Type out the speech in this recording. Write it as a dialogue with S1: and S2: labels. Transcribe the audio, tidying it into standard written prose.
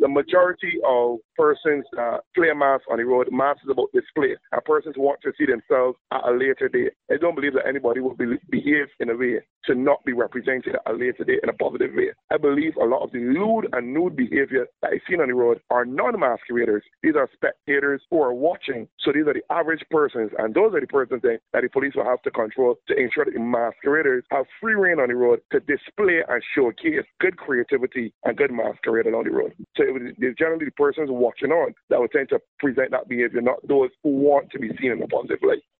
S1: the majority of persons that play mass on the road, mass is about display. And persons want to see themselves at a later date. I don't believe that anybody will behave in a way to not be represented at a later date in a positive way. I believe a lot of the lewd and nude behavior that is seen on the road are non-masqueraders. These are spectators who are watching. So these are the average persons, and those are the persons that the police will have to control to ensure that the masqueraders have free reign on the road to display and showcase good creativity and good masquerading on the road. So it's generally the persons watching on that will tend to present that behavior, not those who want to be seen in a positive light.